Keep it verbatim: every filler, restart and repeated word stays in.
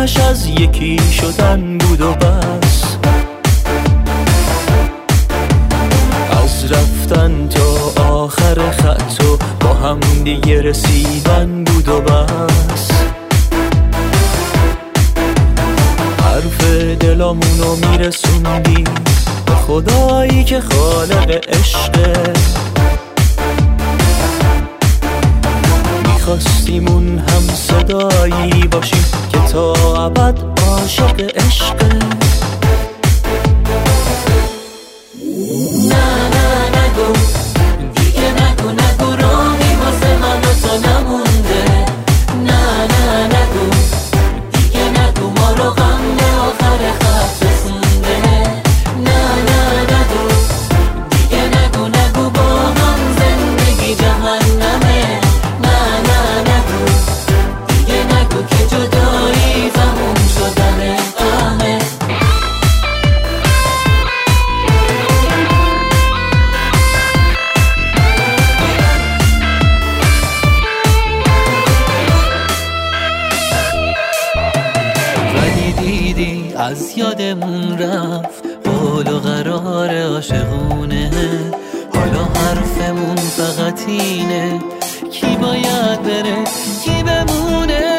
همش از یکی شدن بود و بس، از رفتن تا آخر خط و با هم دیگه رسیدن بود و بس. حرف دلامونو میرسوندی به خدایی که خالق عشقه، میخواستیم اون هم صدایی باشیم که تا ابد عاشق عشقه. نه نه نگو دیگه، نگو نگو راهی واسه من و تو نمونده. نه نه نگو دیگه، نگو ما رو غم به آخر خط رسونده. نه نه نگو دیگه، نگو نگو با هم زندگی جهنمه. نه نه نگو دیگه، نگو که جدایی تموم شدن غمه. ولی دیدی از یادمون رفت قول و قرار عاشقونه. حالا حرفمون فقط اینه کی باید بره کی بمونه.